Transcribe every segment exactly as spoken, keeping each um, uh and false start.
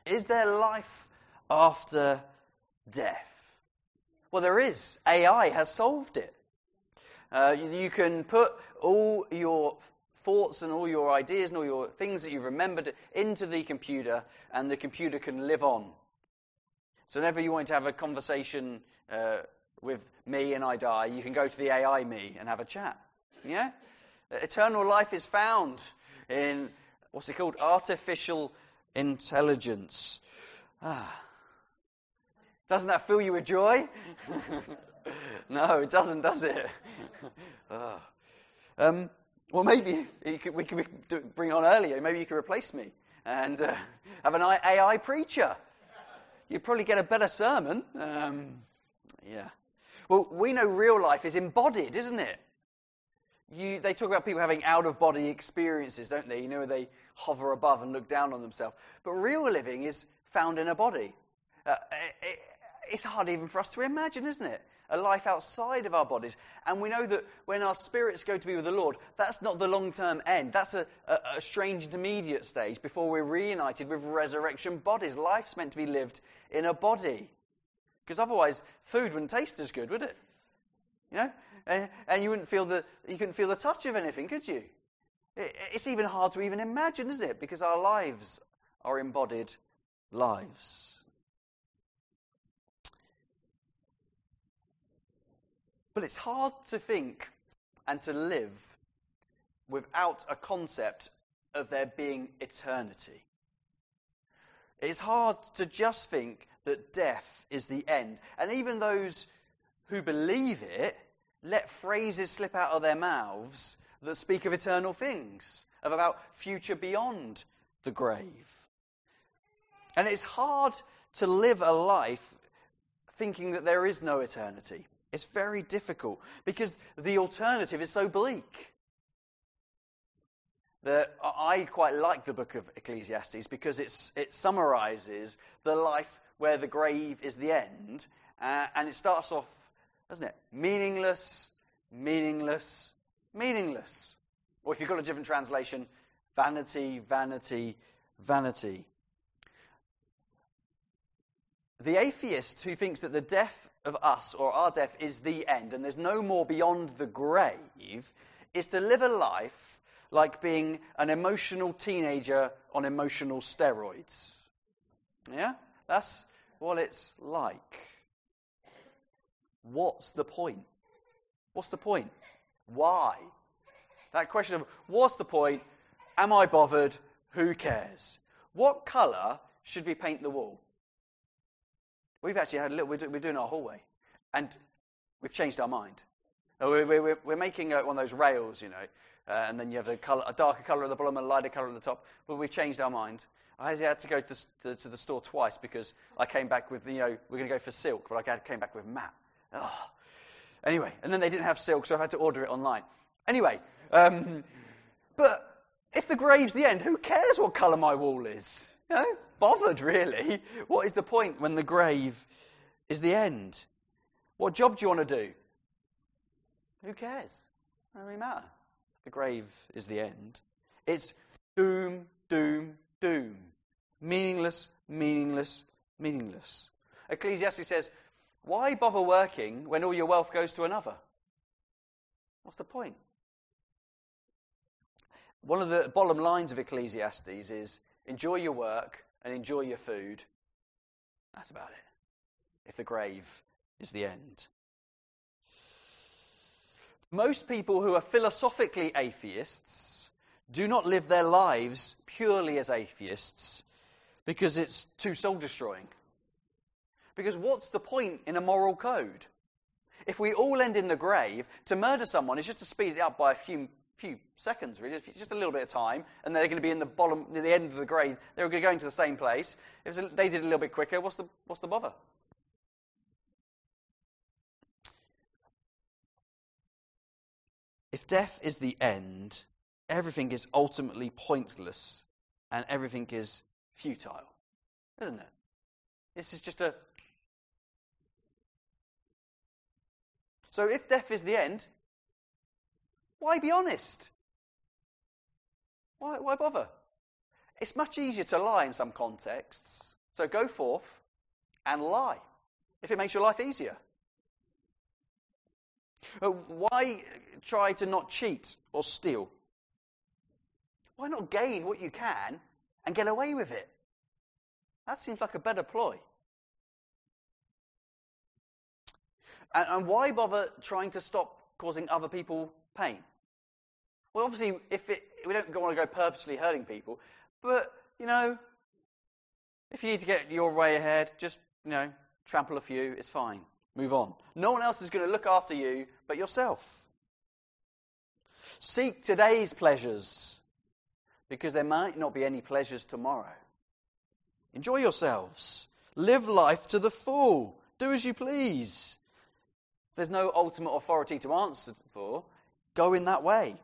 Is there life after death? Well, there is. A I has solved it. Uh, you, you can put all your thoughts and all your ideas and all your things that you've remembered into the computer, and the computer can live on. So whenever you want to have a conversation uh, with me and I die, you can go to the A I me and have a chat. Yeah? Eternal life is found in, what's it called? Artificial intelligence. Ah. Doesn't that fill you with joy? No, it doesn't, does it? Oh. Um, well, maybe you could, we could bring on earlier. Maybe you could replace me and uh, have an A I preacher. You'd probably get a better sermon. Um, yeah. Well, we know real life is embodied, isn't it? You, they talk about people having out-of-body experiences, don't they? You know, where they hover above and look down on themselves. But real living is found in a body. Uh, it, it, it's hard even for us to imagine, isn't it? A life outside of our bodies. And we know that when our spirits go to be with the Lord, that's not the long-term end. That's a, a, a strange intermediate stage before we're reunited with resurrection bodies. Life's meant to be lived in a body. Because otherwise, food wouldn't taste as good, would it? You know? And, and you wouldn't feel the you couldn't feel the touch of anything, could you? It, it's even hard to even imagine, isn't it? Because our lives are embodied lives. But it's hard to think and to live without a concept of there being eternity. It's hard to just think that death is the end. And even those who believe it let phrases slip out of their mouths that speak of eternal things, of about future beyond the grave. And it's hard to live a life thinking that there is no eternity. It's very difficult because the alternative is so bleak. That I quite like the book of Ecclesiastes because it's, it summarizes the life where the grave is the end, uh, and it starts off, doesn't it? Meaningless, meaningless, meaningless. Or if you've got a different translation, vanity, vanity, vanity. The atheist who thinks that the death of us, or our death, is the end, and there's no more beyond the grave, is to live a life like being an emotional teenager on emotional steroids. Yeah? That's what it's like. What's the point? What's the point? Why? That question of, what's the point? Am I bothered? Who cares? What colour should we paint the wall? We've actually had a little, we're doing our hallway, and we've changed our mind. We're, we're, we're making one of those rails, you know, uh, and then you have a, colour, a darker colour at the bottom and a lighter colour at the top, but we've changed our mind. I had to go to the, the, to the store twice because I came back with, you know, we're going to go for silk, but I came back with matte. Oh. Anyway, and then they didn't have silk, so I had to order it online. Anyway, um, but if the grave's the end, who cares what colour my wall is? You know? Bothered, really. What is the point when the grave is the end? What job do you want to do? Who cares? It doesn't really matter. The grave is the end. It's doom, doom, doom. Meaningless, meaningless, meaningless. Ecclesiastes says, why bother working when all your wealth goes to another? What's the point? One of the bottom lines of Ecclesiastes is, enjoy your work and enjoy your food. That's about it. If the grave is the end. Most people who are philosophically atheists do not live their lives purely as atheists because it's too soul-destroying. Because what's the point in a moral code? If we all end in the grave, to murder someone is just to speed it up by a few few seconds, really. It's just a little bit of time, and they're going to be in the bottom, near the end of the grave. They're going to go into the same place. If they did it a little bit quicker, what's the what's the bother? If death is the end, everything is ultimately pointless, and everything is futile, isn't it? This is just a... So if death is the end, why be honest? Why, why bother? it's much easier to lie in some contexts. So go forth and lie, if it makes your life easier. Why try to not cheat or steal? Why not gain what you can and get away with it? That seems like a better ploy. And, and why bother trying to stop causing other people pain? Well, obviously, if it, we don't want to go purposely hurting people, but, you know, if you need to get your way ahead, just, you know, trample a few, it's fine. Move on. No one else is going to look after you but yourself. Seek today's pleasures, because there might not be any pleasures tomorrow. Enjoy yourselves. Live life to the full. Do as you please. If there's no ultimate authority to answer for, go in that way.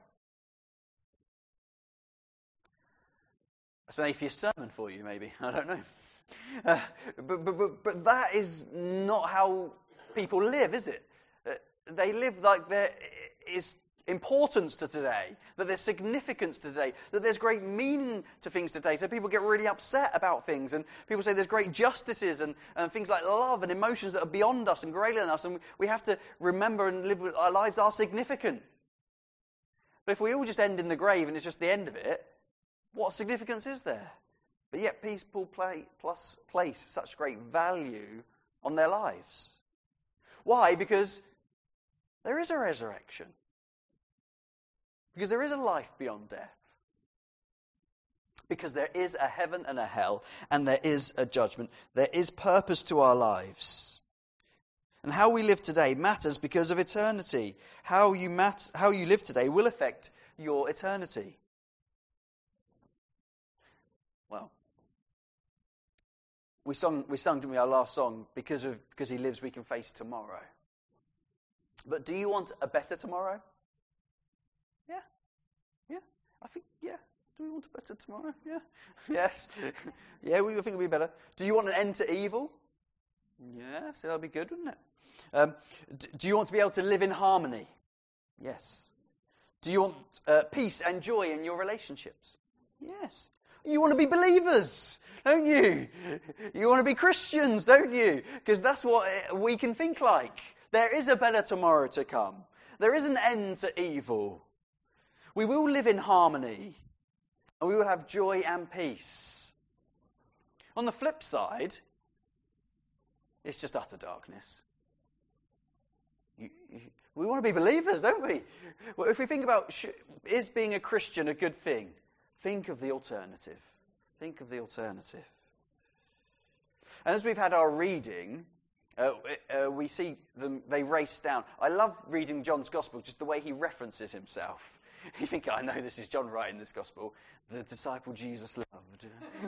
That's an atheist sermon for you, maybe. I don't know. Uh, but, but, but, but that is not how people live, is it? Uh, they live like there is importance to today, that there's significance to today, that there's great meaning to things today. So people get really upset about things, and people say there's great justices and, and things like love and emotions that are beyond us and greater than us, and we have to remember and live with our lives are significant. But if we all just end in the grave and it's just the end of it, what significance is there? But yet people play, plus place such great value on their lives. Why? Because there is a resurrection. Because there is a life beyond death. Because there is a heaven and a hell, and there is a judgment. There is purpose to our lives. And how we live today matters because of eternity. How you, mat- how you live today will affect your eternity. Well, we sung, we sung, didn't we, our last song, because of because he lives, we can face tomorrow. But do you want a better tomorrow? Yeah, yeah. I think, yeah. Do we want a better tomorrow? Yeah, yes. Yeah, we think it'll be better. Do you want an end to evil? Yes, that'll be good, wouldn't it? Um, do you want to be able to live in harmony? Yes. Do you want uh, peace and joy in your relationships? Yes. You want to be believers, don't you? You want to be Christians, don't you? Because that's what we can think like. There is a better tomorrow to come. There is an end to evil. We will live in harmony, and we will have joy and peace. On the flip side, it's just utter darkness. You, you, we want to be believers, don't we? Well, if we think about, is being a Christian a good thing? Think of the alternative. Think of the alternative. And as we've had our reading, uh, uh, we see them, they race down. I love reading John's Gospel, just the way he references himself. You think, I know this is John writing this Gospel. The disciple Jesus loved.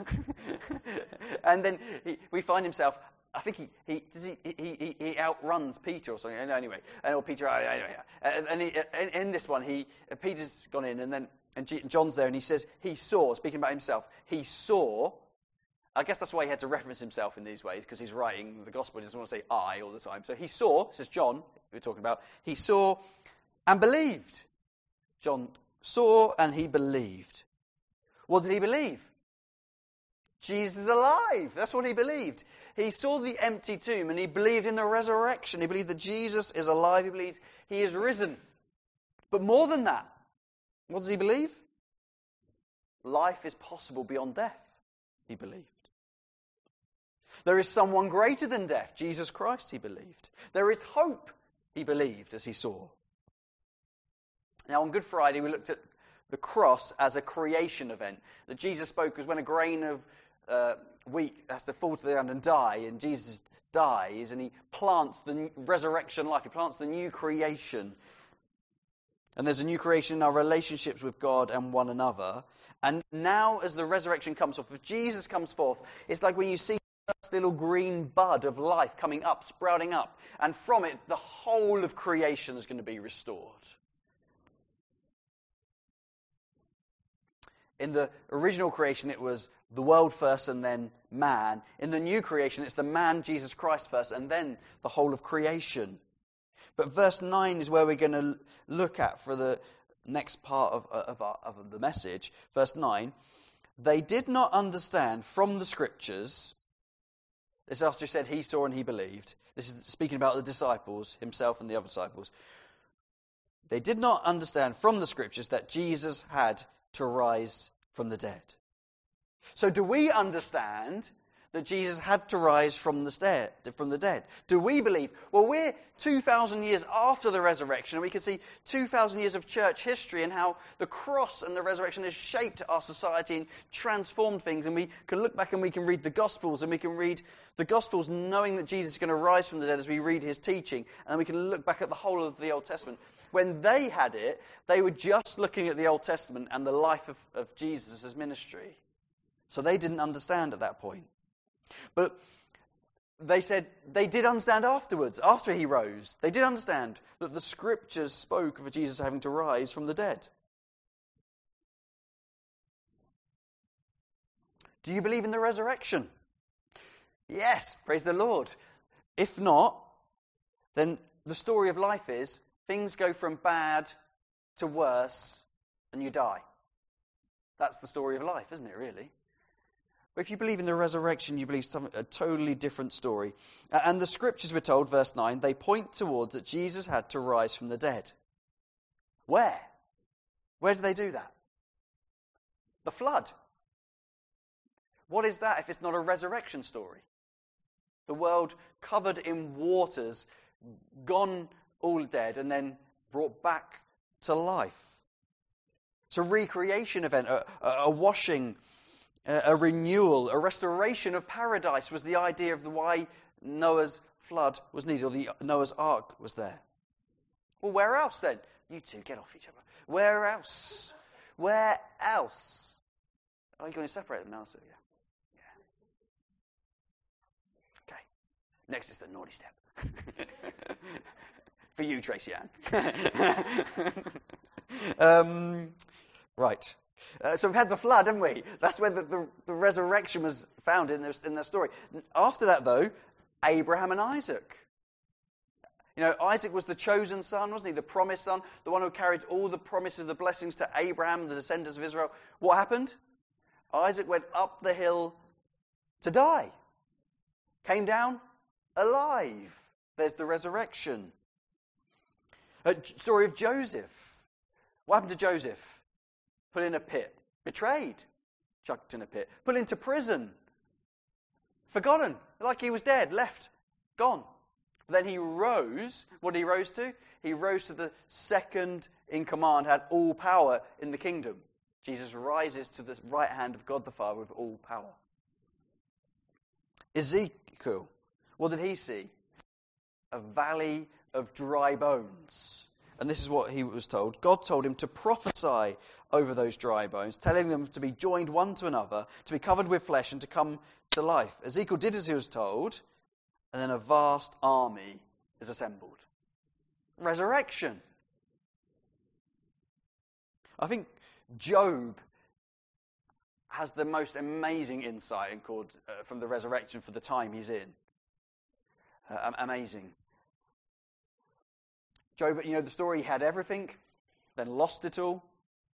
And then he, we find himself, I think he he, does he he he he outruns Peter or something. Anyway, or Peter. Anyway, and, and he, in, in this one, he Peter's gone in, and then and John's there, and he says he saw. Speaking about himself, he saw. I guess that's why he had to reference himself in these ways, because he's writing the gospel. He doesn't want to say I all the time. So he saw. Says John, we're talking about. He saw and believed. John saw and he believed. What did he believe? Jesus is alive. That's what he believed. He saw the empty tomb and he believed in the resurrection. He believed that Jesus is alive. He believes he is risen. But more than that, what does he believe? Life is possible beyond death, he believed. There is someone greater than death, Jesus Christ, he believed. There is hope, he believed, as he saw. Now, on Good Friday, we looked at the cross as a creation event. That Jesus spoke as when a grain of uh, wheat has to fall to the ground and die, and Jesus dies, and he plants the resurrection life. He plants the new creation. And there's a new creation in our relationships with God and one another. And now, as the resurrection comes forth, if Jesus comes forth, it's like when you see the first little green bud of life coming up, sprouting up, and from it, the whole of creation is going to be restored. In the original creation, it was the world first and then man. In the new creation, it's the man, Jesus Christ, first and then the whole of creation. But verse nine is where we're going to look at for the next part of, of, our, of the message. Verse nine, they did not understand from the Scriptures. This after he said he saw and he believed. This is speaking about the disciples, himself and the other disciples. They did not understand from the Scriptures that Jesus had to rise from the dead. So do we understand that Jesus had to rise from the, dead, from the dead? Do we believe? Well, we're two thousand years after the resurrection, and we can see two thousand years of church history and how the cross and the resurrection has shaped our society and transformed things. And we can look back and we can read the Gospels, and we can read the Gospels knowing that Jesus is going to rise from the dead as we read his teaching. And we can look back at the whole of the Old Testament. When they had it, they were just looking at the Old Testament and the life of, of Jesus' ministry. So they didn't understand at that point. But they said they did understand afterwards, after he rose. They did understand that the Scriptures spoke of Jesus having to rise from the dead. Do you believe in the resurrection? Yes, praise the Lord. If not, then the story of life is things go from bad to worse and you die. That's the story of life, isn't it, really? But if you believe in the resurrection, you believe something, a totally different story. And the Scriptures, we're told, verse nine, they point towards that Jesus had to rise from the dead. Where? Where did they do that? The flood. What is that if it's not a resurrection story? The world covered in waters, gone all dead, and then brought back to life. It's a recreation event, a, a washing, a renewal, a restoration of paradise was the idea of the why Noah's flood was needed, or the Noah's Ark was there. Well, where else then? You two, get off each other. Where else? Where else? Are you going to separate them now, so yeah. yeah. Okay. Next is the naughty step. For you, Tracy Ann. um, right. Uh, so we've had the flood, haven't we? That's where the, the, the resurrection was found in, this, in their story. After that, though, Abraham and Isaac. You know, Isaac was the chosen son, wasn't he? The promised son, the one who carried all the promises, the blessings to Abraham, the descendants of Israel. What happened? Isaac went up the hill to die. Came down alive. There's the resurrection. A story of Joseph. What happened to Joseph? Put in a pit. Betrayed. Chucked in a pit. Put into prison. Forgotten. Like he was dead. Left. Gone. Then he rose. What did he rose to? He rose to the second in command, had all power in the kingdom. Jesus rises to the right hand of God the Father with all power. Ezekiel. What did he see? A valley of dry bones. And this is what he was told. God told him to prophesy over those dry bones, telling them to be joined one to another, to be covered with flesh, and to come to life. Ezekiel did as he was told, and then a vast army is assembled. Resurrection. I think Job has the most amazing insight in called, uh, from the resurrection for the time he's in. Uh, amazing. Job, you know the story, he had everything, then lost it all.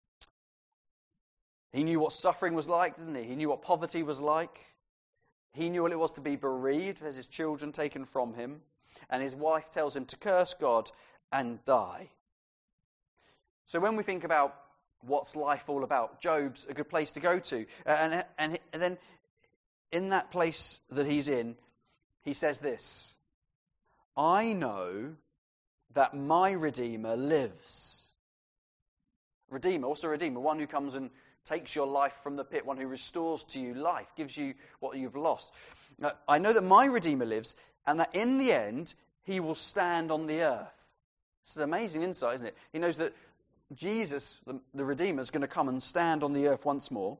He knew what suffering was like, didn't he? He knew what poverty was like. He knew what it was to be bereaved, as his children taken from him. And his wife tells him to curse God and die. So when we think about what's life all about, Job's a good place to go to. And, and, and then in that place that he's in, he says this: I know that my Redeemer lives. Redeemer, what's a Redeemer? One who comes and takes your life from the pit, one who restores to you life, gives you what you've lost. Now, I know that my Redeemer lives, and that in the end, he will stand on the earth. This is amazing insight, isn't it? He knows that Jesus, the, the Redeemer, is going to come and stand on the earth once more.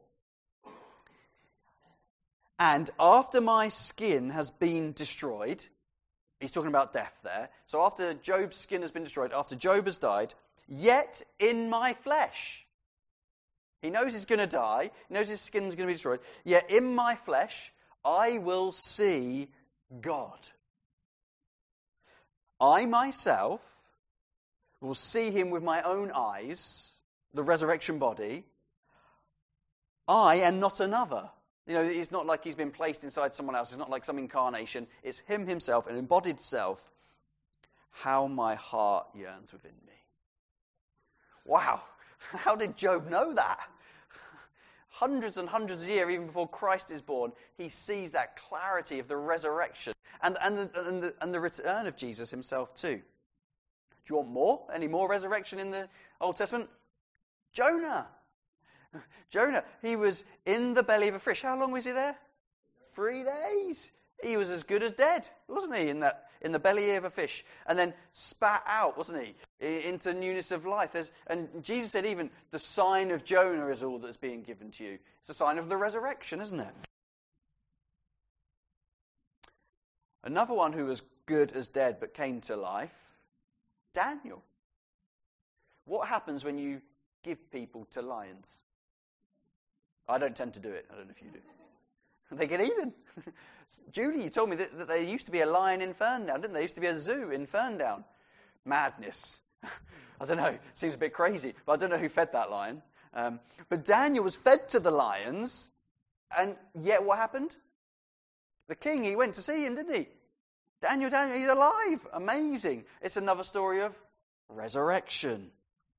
And after my skin has been destroyed, he's talking about death there. So after Job's skin has been destroyed, after Job has died, yet in my flesh. He knows he's going to die. He knows his skin is going to be destroyed. Yet in my flesh, I will see God. I myself will see him with my own eyes, the resurrection body. I and not another. You know, it's not like he's been placed inside someone else. It's not like some incarnation. It's him himself, an embodied self. How my heart yearns within me. Wow. How did Job know that? Hundreds and hundreds of years, even before Christ is born, he sees that clarity of the resurrection and, and, the, and, the, and the return of Jesus himself too. Do you want more? Any more resurrection in the Old Testament? Jonah. Jonah, he was in the belly of a fish. How long was he there? Three days. He was as good as dead, wasn't he, in that in the belly of a fish? And then spat out, wasn't he, into newness of life. There's, and Jesus said even the sign of Jonah is all that's being given to you. It's a sign of the resurrection, isn't it? Another one who was good as dead but came to life, Daniel. What happens when you give people to lions? I don't tend to do it. I don't know if you do. They get eaten. Julie, you told me that, that there used to be a lion in Ferndown, didn't there? There used to be a zoo in Ferndown. Madness. I don't know. It seems a bit crazy, but I don't know who fed that lion. Um, but Daniel was fed to the lions, and yet what happened? The king, he went to see him, didn't he? Daniel, Daniel, he's alive. Amazing. It's another story of resurrection.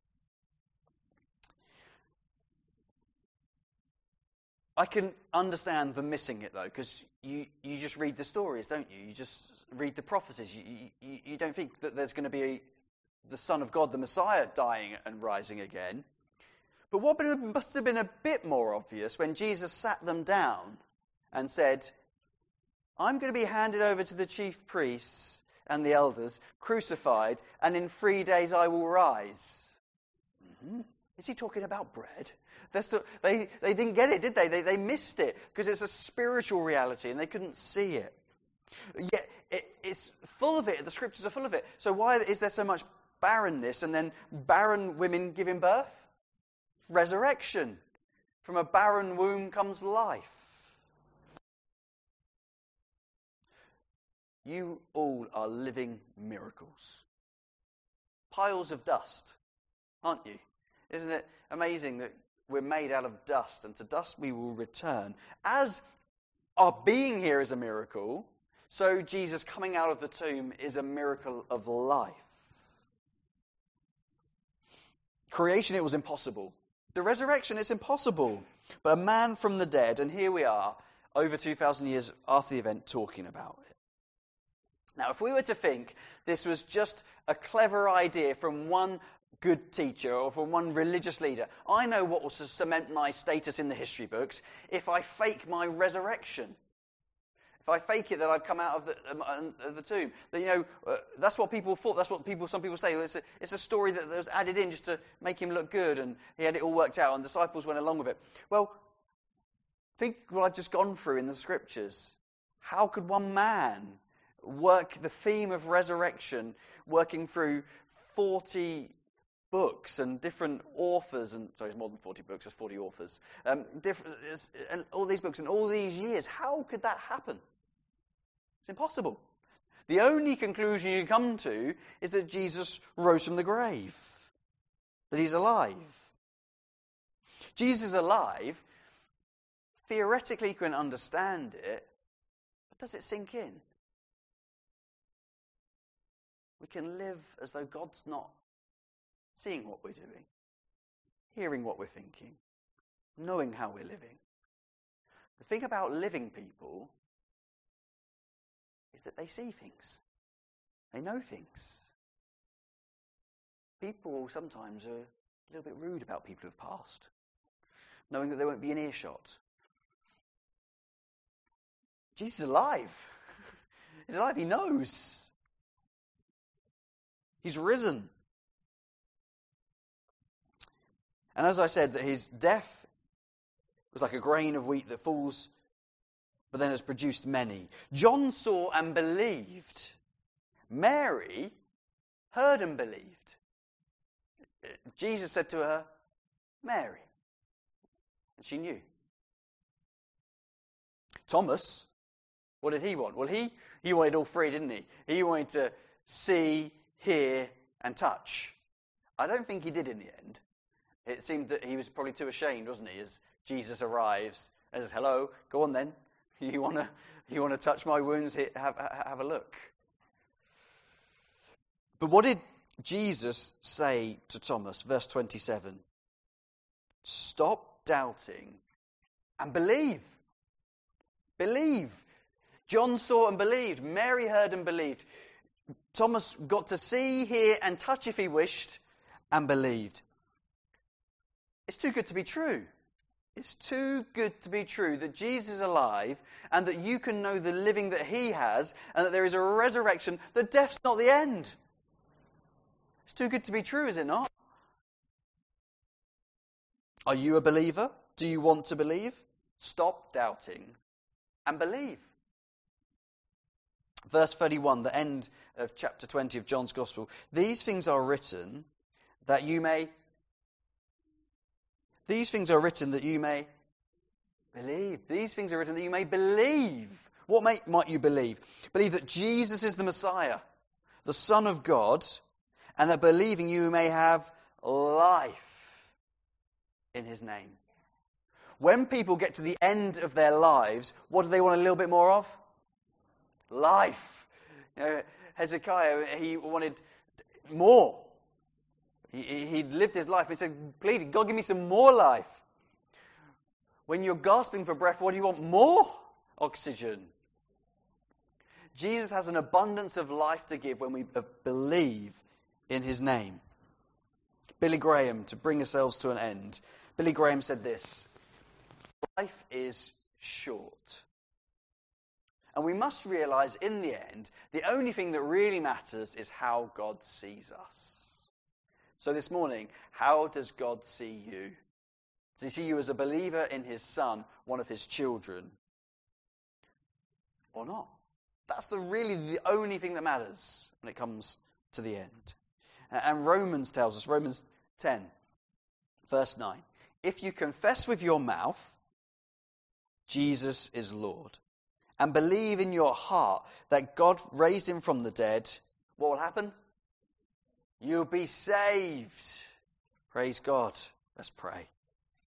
I can understand the missing it, though, because you, you just read the stories, don't you? You just read the prophecies. You, you, you don't think that there's going to be a, the Son of God, the Messiah, dying and rising again. But what must have been a bit more obvious when Jesus sat them down and said, I'm going to be handed over to the chief priests and the elders, crucified, and in three days I will rise. Mm-hmm. Is he talking about bread? Still, they, they didn't get it, did they? They, they missed it because it's a spiritual reality and they couldn't see it. Yet it, it's full of it. The scriptures are full of it. So why is there so much barrenness and then barren women giving birth? Resurrection. From a barren womb comes life. You all are living miracles. Piles of dust, aren't you? Isn't it amazing that we're made out of dust, and to dust we will return? As our being here is a miracle, so Jesus coming out of the tomb is a miracle of life. Creation, it was impossible. The resurrection, it's impossible. But a man from the dead, and here we are, over two thousand years after the event, talking about it. Now, if we were to think this was just a clever idea from one good teacher or from one religious leader, I know what will cement my status in the history books if I fake my resurrection. If I fake it that I've come out of the, um, of the tomb. That, you know, uh, that's what people thought. That's what people. Some people say. It's a, it's a story that was added in just to make him look good, and he had it all worked out, and the disciples went along with it. Well, think what I've just gone through in the scriptures. How could one man work the theme of resurrection, working through forty books and different authors, and sorry, it's more than forty books, it's forty authors, um, different, and all these books and all these years? How could that happen? It's impossible. The only conclusion you come to is that Jesus rose from the grave, that he's alive. Jesus is alive. Theoretically, you can understand it, but does it sink in? We can live as though God's not seeing what we're doing, hearing what we're thinking, knowing how we're living. The thing about living people is that they see things. They know things. People sometimes are a little bit rude about people who've passed, knowing that they won't be in earshot. Jesus is alive. He's alive. He knows. He's risen. And as I said, that his death was like a grain of wheat that falls, but then has produced many. John saw and believed. Mary heard and believed. Jesus said to her, Mary. And she knew. Thomas, what did he want? Well, he, he wanted all three, didn't he? He wanted to see, hear, and touch. I don't think he did in the end. It seemed that he was probably too ashamed, wasn't he, as Jesus arrives and says, hello, go on then. You want to you want to touch my wounds? Here, have, have a look. But what did Jesus say to Thomas? Verse twenty-seven. Stop doubting and believe. Believe. John saw and believed. Mary heard and believed. Thomas got to see, hear, and touch if he wished, and believed. It's too good to be true. It's too good to be true that Jesus is alive and that you can know the living that he has and that there is a resurrection, that death's not the end. It's too good to be true, is it not? Are you a believer? Do you want to believe? Stop doubting and believe. Verse thirty-one, the end of chapter twenty of John's Gospel. These things are written that you may... These things are written that you may believe. These things are written that you may believe. What may, might you believe? Believe that Jesus is the Messiah, the Son of God, and that believing you may have life in his name. When people get to the end of their lives, what do they want a little bit more of? Life. You know, Hezekiah, he wanted more. He, he'd lived his life. He said, pleaded, God, give me some more life. When you're gasping for breath, what do you want? More oxygen. Jesus has an abundance of life to give when we believe in his name. Billy Graham, to bring ourselves to an end. Billy Graham said this: life is short. And we must realize in the end, the only thing that really matters is how God sees us. So this morning, how does God see you? Does he see you as a believer in his Son, one of his children? Or not? That's the really the only thing that matters when it comes to the end. And Romans tells us, Romans ten, verse nine, if you confess with your mouth Jesus is Lord, and believe in your heart that God raised him from the dead, what will happen? You'll be saved. Praise God. Let's pray.